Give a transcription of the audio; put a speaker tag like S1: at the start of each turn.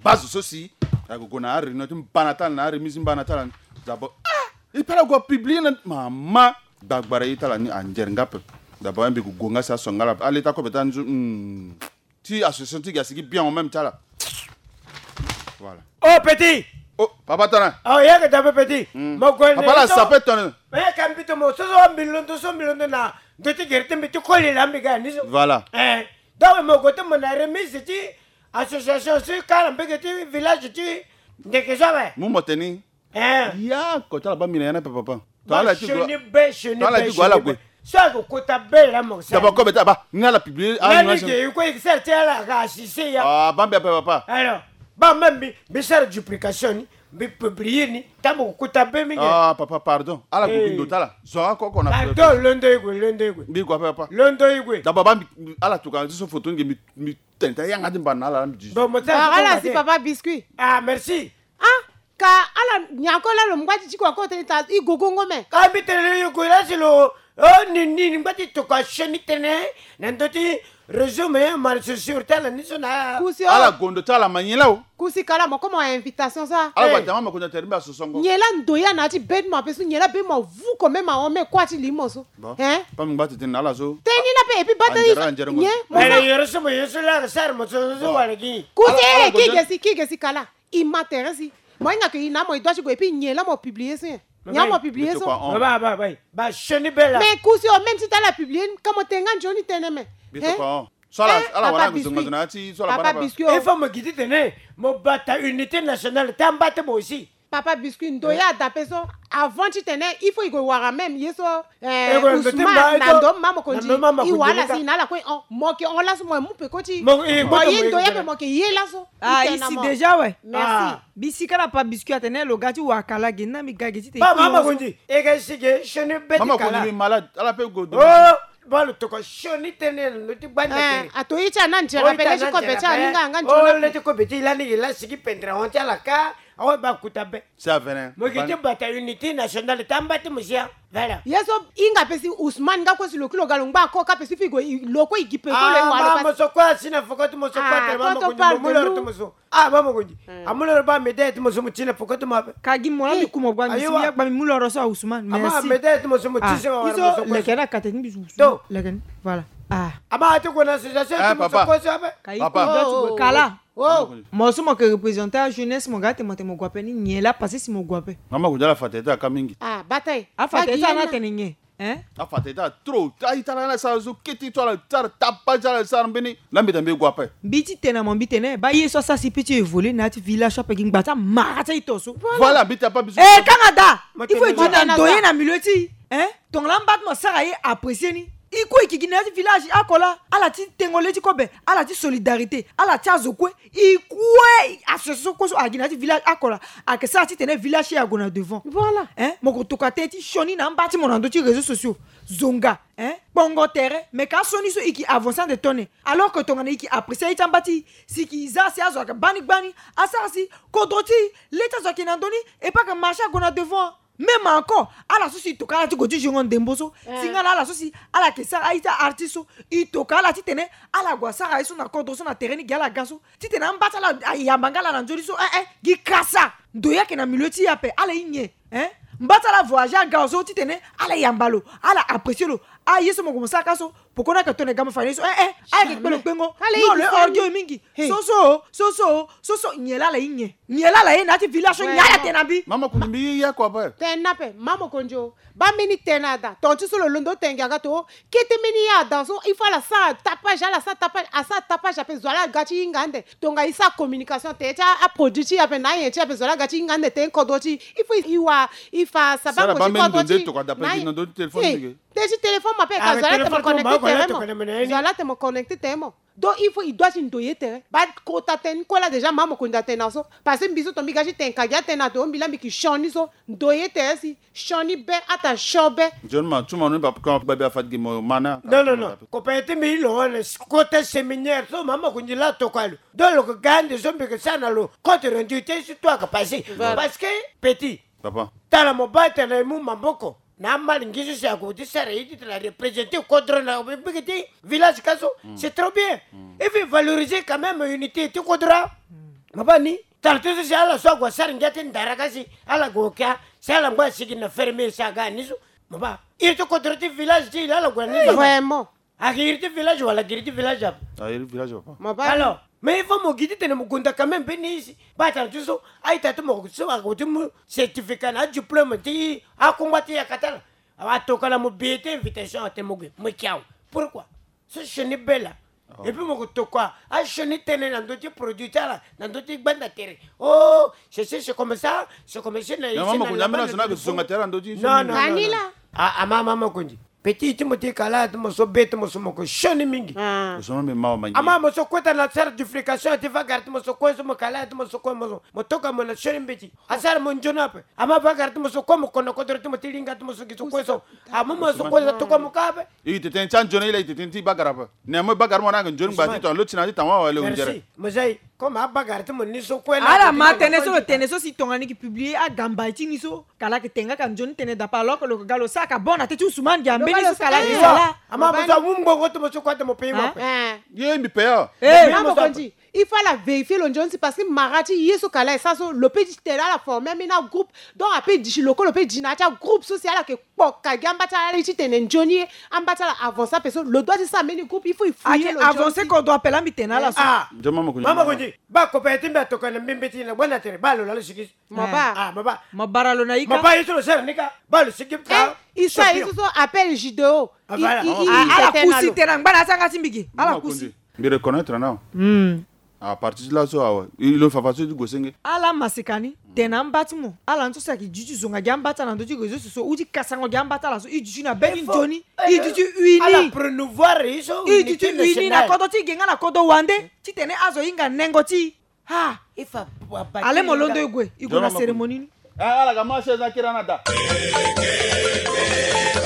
S1: base ceci ako na réunion tum banatal na remise banatal d'abord il para go publier mama dagbara itala ni anger ngap d'abord mbi go nga sa songala ale ta ko betanju ti association ti gasiki bien en même temps là voilà
S2: oh petit
S1: oh papa tana
S2: oh ya que t'as petit mo ko
S1: papa la sapet tana
S2: mais quand bito mo so milondo na ndoti gerte mbiti ko le lambi ga ni
S1: voilà
S2: donc mo ko te mo na remise ti association si kala mbegeti village ti ndeke jabe
S1: mu moteni ya ko tala ba mina na papa
S2: tala ti go
S1: ala ko
S2: ça ko kota bela mo ça
S1: d'abord ko beta ba ngala publier
S2: ah ni ke ko exercer la ga sisi ya
S1: ah bambe papa
S2: alors ba même bi faire duplication bi publier ni tamo kota be mi
S1: ah papa pardon ala ko bindo tala zo ko ko na
S2: pardon londo igwe
S1: bi ko papa
S2: londo igwe
S1: d'abord ba ala to ka so photo ngi mi tenta ya ngadi bana ala mi
S2: bon mo
S3: ala si papa biscuit
S2: ah merci
S3: ka ala nyakola lo mgbati chiko ko te ta igogongo me
S2: ka bi tele yo ko la silo ni mgbati to ka sheni tene nandoti resume mal sur tele ni sona
S1: ala gondo tala manyela o
S3: kusi kala mo comme invitation ça
S1: ala ba tama ko na terima so songo
S3: nyela ndoya na ti bed ma pesu nyela be ma vu quand même on me quoi ti limoso
S1: pas mgbati tene ala so
S3: teni na pe epi batari nye
S2: mais yo resume yo la sar mo so wala gi
S3: kusi kigesi kala il m'intéresse moi nga ke ina mo doit et puis nyela mo publier ça nya mo publier ça
S2: ba cheni bela
S3: mais kusi o même si tu la publier comme tenga joni teneme
S1: Sola ala wana kuzunga tunati sola
S3: papa biscuit
S2: il faut me guider tene mo bata unité nationale tambate mo aussi
S3: papa biscuit ndoya dapeso avant tu tenais il faut y voir même yeso Ousmane nando mama konji i wala si na la ko mo ke on la so mo pe koti mo ndoya pe mo ke yela so
S4: ici déjà ouais
S3: merci
S4: bisika na pa biscuit tenais le gars tu wakala gena mi gageti te
S2: mama konji e ga sige chene beti kala
S1: mama konji malade ala pe go
S2: balo toko shoni tenel loti banda
S3: atoicha na njera pele chiko becha ninga nganja
S2: oh leti ko beti la ni la sigi pendra on tia la ka awa ba kutabe
S1: ça venait
S2: mo kiti bata unité nationale tambate musia voilà
S3: yeso inga pesi Ousmane ngako si lokilo galongba ko ka pesi figo loko igipe ko le wala
S2: mo so kwa sina fokoti mo so kwa te mama ko mo mulor to mo so mama ko amulor ba medete mo so mo tina fokoti mo
S4: kagi mo na kumo gwa mi siya ba mi mulor so Ousmane merci
S2: ama medete mo so mo tise mo
S4: so le kena kateni bisu le ken voilà
S2: ama ate ko na association mo so ko so
S4: papa kala moi aussi moi que représenter la jeunesse mon gars te mo gwa peni nyela passer si mo gwa pe
S1: mama ko jala fateta kamingi
S3: bataille
S4: fateta na teninye
S1: fateta trop aitala na sa zo kiti tola tar tapa jala sar mbeni lambi tambe gwa pe
S4: biti tena mon bitene ba yeso ça si petit évoluer na ti village pe king bata marata itoso
S1: voilà bita pas bisu
S4: Canada il faut dire na doyer na milieu ti ton lambat mo sara ye apprécier ni iko ikigina ti village akola ala ti tengole ti kobe ala ti solidarité ala ti azokwe ikwe association ko so agina ti village akola akesa ti tene village ya gona devant
S3: voilà
S4: moko toka te ti shoni na mbati mon ando ti réseaux sociaux zonga bongo terre mais ka soni so iki avançant de tonne alors que tongana iki apprécier ita mbati siki za si azo ka bani asasi kodoti leta zo ki nandoni et pas que marché gona devant même encore ala souci to kala ti go ti jongon demboso singala ala souci ala ke sa aita artiste i to kala ti tene ala gwa sa aiso na kodro so na terrain gi ala gaso ti tene ambata la ya mangala na njori so gi kasa ndo yake na milieu ti yape ala inye mbata la voyager gaso ti tene ala yambalo ala apprécier lo yeso mo go saka so pokona ka tone gama fani so ke pelo pengo no le audio mingi so nyela la inye nyela la na ti village nyala tenabi
S1: mama kunimbi ya kwa ba
S3: tenape mama konjo ba mini tenada tonti solo londo tenga to kete mini ya danso il faut la sa tapage sa tapage ape zola gachi ingande tonga isa communication te a produit ya pe na yenti ape zola gachi ingande te kodoti il faut ifa sabango ti kodoti
S1: to ka d'après no do téléphone
S3: Tesi téléphone m'appelle Zola te me connecter tellement. Donc il doit une doyete. Ba ko taten ko la déjà maman ko ndaten so parce que biso to mi gaji ten kagia ten na to mbila mi ki shoni so doyete si shoni be ata shobe.
S1: John ma tu manu ba ko ba ba fat gi mo mana.
S2: Non. Ko pete mi lo côté séminaire so maman ko ndila to kwalo. Donc le gande so be que ça na lo côté rendu te sur toi ka passer parce que petit
S1: papa.
S2: Tala mo ba tele mu mamboko. Namal ngisu si ako ti sara iti la représenter contre na village kaso c'est trop bien. Il faut valoriser quand même l'unité tu kodra mabani tartusu si ala so go sar ngati ndarakasi ala go kya sala ngwa sigi na ferme saga niso maba irto kodroti village ti ala go niso
S3: Vraiment.
S2: agirti village wala girti village ap
S1: ayiri village papa
S3: Mabani.
S2: alors mais il faut mo gidi tene mo gunda quand même benisi ba tartusu ay tatu mo so agotu mo certificat na diplôme ti akombati ya katala awatokala mo bete invitation te mo kiao pourquoi ce cheni bella et puis mon to quoi a cheni tene na ndoti producteur na ndoti banda tere oh c'est comme ça c'est comme ça na
S1: ya mama kunyamina sona ke songa tera ndoji
S2: non
S3: Vanilla.
S2: ah mama kundi petit timoti kala mo so bete mo so mo ko cheni mingi
S1: sona me mawa mangi
S2: ama mo so kweta na certification te va garder mo so ko mo kala mo so ko mo toka mo na cheni mbeti asar mo njona pe ama va garder mo so ko mo kono ko dorti mo tilinga mo so kiso ko so ama mo so ko to ko mo kabe
S1: i te ten chan jona ila te ten ti bagara pa ne mo bagara mo na njon ngba ti to lo tina ti tawa wale unjere
S2: merci mozai comme a bagarre mo ni so ko
S4: ala matene so si tongani ki publier a gamba ti so kala ke tenga kan joni tene da pa alors que le galo saka bona te tu suman gambe ni so kala ni sala
S2: ama mo so mumbo ko to mo so ko mo pe mo
S1: ye mi peya
S3: Maman Kondi, il faut la vérifier le Johnson parce que Marati yeso kala ça so le petit tela la former mina groupe donc après di loko le petit dinacha groupe social que poka gamba ta la ti tenen Johnny ambata la avancer personne le doit de ça meni groupe il faut fouiller le
S4: avancer qu'on doit appeler mitena la
S2: ah
S1: je mama kunya
S2: mama kundi ba ko pe timba to kana mbimbeti na bwana tere ba lo la sigi
S3: Maba.
S4: mabaralo na ika
S2: maba yeso ser nika ba lo sigi ka
S3: Il so appelle Jideo.
S2: Voilà.
S4: ala kusi tena ngana sanga simbiki ala kusi
S1: mi reconnaître na a partir de là so awa il lo fa faso du gosenge
S4: ala masikani tena mbatimo ala nto saki juju zonga gambata na ndoji gozo so uji kasango gambata la so ijuju na beni joni ijuju
S2: ala
S4: uini
S2: promouvoir iso
S4: ijuju uini na kodo ti genga na kodo wande ti tene azo inga nengo ti ha
S2: ifa
S4: ale molondo igwe igwe na
S1: Joma
S4: ceremony ni
S1: ala kama sheza kirana da